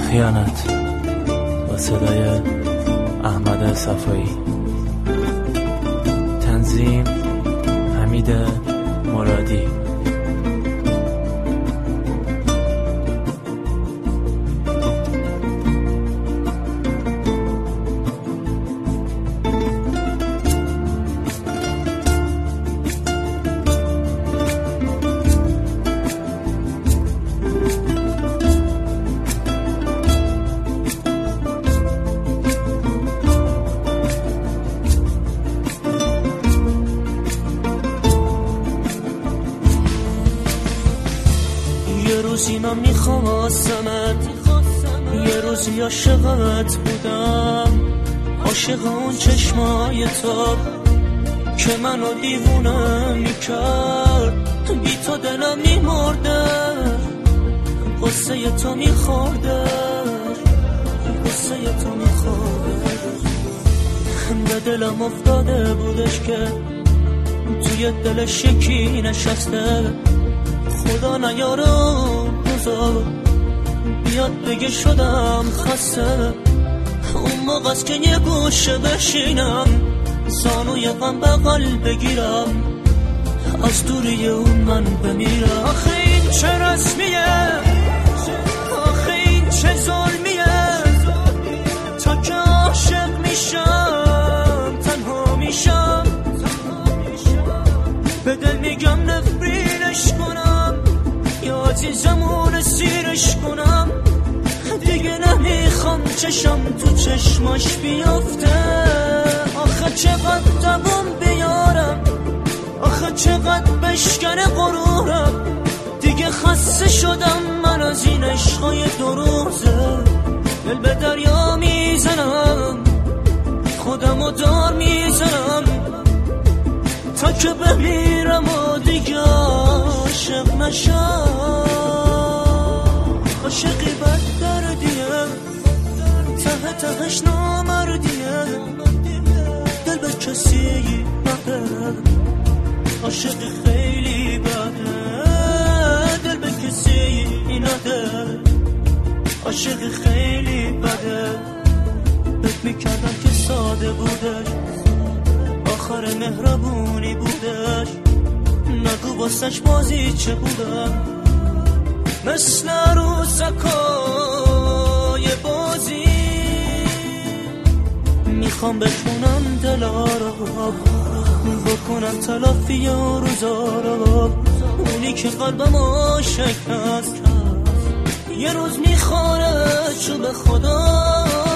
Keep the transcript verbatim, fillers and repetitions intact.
خیانت با صدای احمد صفایی. تنظیم حمید مرادی. یه روزی من میخواستمت، یه روزی عاشقت بودم، عاشق اون چشمای تو که منو دیوونه میکرد. بی تو دلم میمرده، قصه تو میخورده، قصه تو میخورده. به دلم افتاده بودش که توی دلش یکی نشسته. خدا نیاره بزار بیاد بگه شدم خسته. اون موقع است که یه گوشه بشینم، زانوی غم بغل بگیرم، از دوری اون من بمیرم. آخه این چه رسمیه، آخه این چه ظلمیه، تا که عاشق میشم تنها میشم. به دل میگم نفرینش کنم یا عزیزمون سیرش کنم. دیگه نمیخوام چشم تو چشماش بیافته. آخه چقدر دوام بیارم، آخه چقدر بشکنه غرورم. دیگه خسته شدم من از این عشقای دو روزه. دل به دریا میزنم، خودمو دار میزنم، تا که بمیرم و دیگه عاشق نشم. عاشقی بد دردیه، ته تهش نامردیه، دل به کسی نده. عاشقی خیلی بده، دل به کسی نده. عاشقی خیلی بده، بهت میکردم که ساده بودش، آخر مهربونی بودش. نگو واسش بازی چه بودم، مثل عروسکای بازی. میخوام بخونم دلارا، بکنم تلافی روزارا. اونی که قلبم شکست، یه روز میخوره چوب خدا.